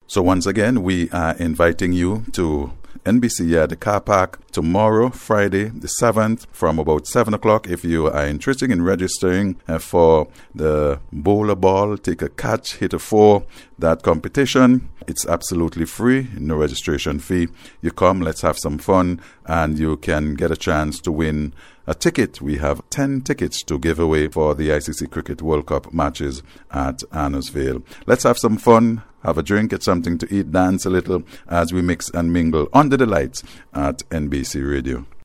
So once again, we are inviting you to NBC at the car park tomorrow, Friday the 7th, from about 7 o'clock. If you are interested in registering for the bowler ball, take a catch, hit a 4, that competition, it's absolutely free, no registration fee. You come, let's have some fun, and you can get a chance to win a ticket. We have 10 tickets to give away for the ICC Cricket World Cup matches at Arnoldsville. Let's have some fun, have a drink, get something to eat, dance a little as we mix and mingle under the lights at NBC Radio.